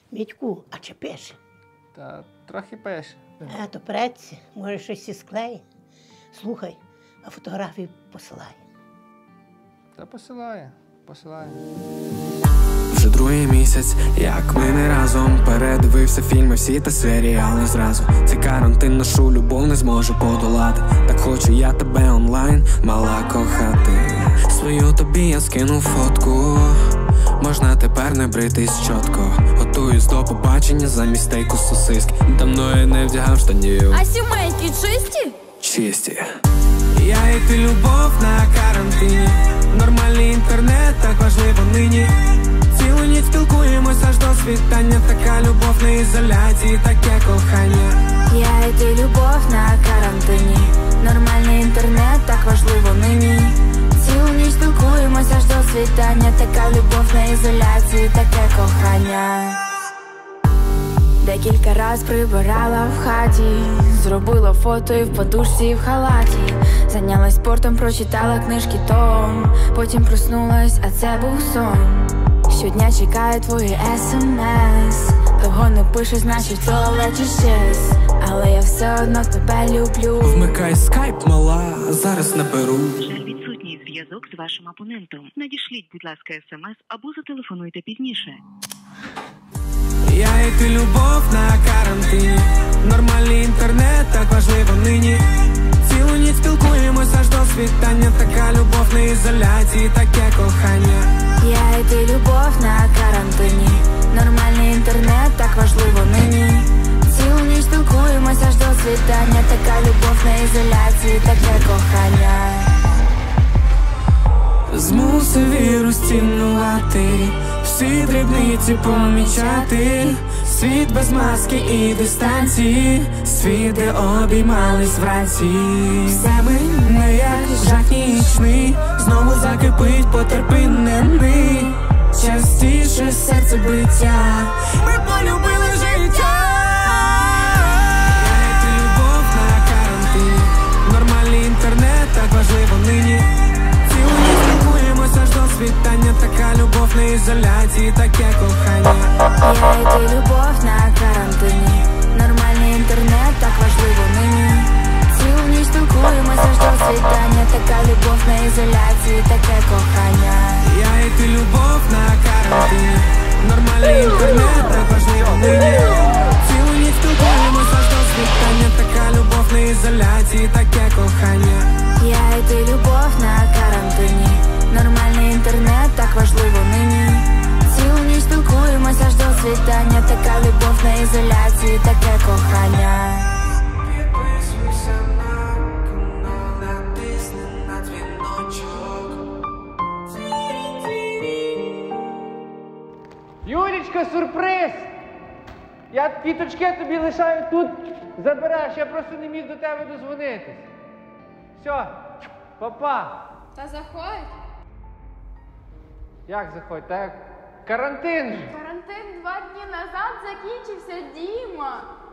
Мітьку, а чи пише? Та трохи пише. То преться, може щось і склеє. Слухай, а фотографії посилай. Та посилає. Вже другий місяць, як ми не разом. Передивився фільми, всі та серіали зразу. Цей карантин нашу любов не зможе подолати. Так хочу я тебе онлайн, мала кохати. Свою тобі я скину фотку. Можна тепер не бритись чітко. Готуюсь до побачення замість стейку сосиски. Давно я не вдягав штанів. А сімейки чисті? Чисті. Я і ти любов на карантині. Нормальний інтернет, так важливо нині. Цілу ніч спілкуємось аж до світання. Така любов на ізоляції, таке кохання. Я і ти любов на карантині. Нормальний інтернет, так важливо нині. Цілу ніч спілкуємось аж до світання. Така любов на ізоляції, таке кохання. Декілька раз прибирала в хаті. Зробила фото і в подушці, і в халаті. Зайнялась спортом, прочитала книжки том. Потім проснулась, а це був сон. Щодня чекаю твої смс. Того не пишеш, значить в туалеті щез. Але я все одно тебе люблю. Вмикай скайп, мала, зараз наберу. Відсутній зв'язок з вашим абонентом. Надішліть, будь ласка, смс або зателефонуйте пізніше. Я і ти любов на карантині. Нормальний інтернет, так важливо нині. Цілу ніч спілкуємось аж до світання. Така любов на ізоляції, таке кохання. Я і ти любов на карантині. Нормальний інтернет, так важливо нині. Цілу ніч спілкуємось аж до світання. Така любов на ізоляції, таке кохання. Змусив вірус цінувати, всі дрібниці помічати. Світ без маски і дистанції, світ, де обіймались вранці. Все мине як жах нічний, знову закипить потерпинений. Частіше серце биття, ми полюбили життя. Я і ти любов на карантині. Нормальний інтернет, так важливо нині. Цілу ніч спілкуємось аж до світання. Така любов на ізоляції, таке кохання. Я і ти любов на карантині. Нормальний інтернет, так важливо нині. Цілу ніч спілкуємось аж до світання. Така любов на ізоляції, таке кохання. Я і ти любов на карантині. Нормальний інтернет, так важливо нині. Цілу ніч спілкуємось аж до світання. Така любов на ізоляції, таке кохання. Я і ти любов на карантині. Нормальний інтернет, так важливо нині. Цілу ніч спілкуємось аж до світання. Така любов на ізоляції, таке кохання. Підписуйся на канал, натисни на дзвіночок. Юлічка, сюрприз! Я квіточки тобі лишаю тут, забереш, я просто не міг до тебе дозвонитись. Все, па-па. Та заходь. Як заходь? Та карантин же. Карантин 2 дні назад закінчився, Діма.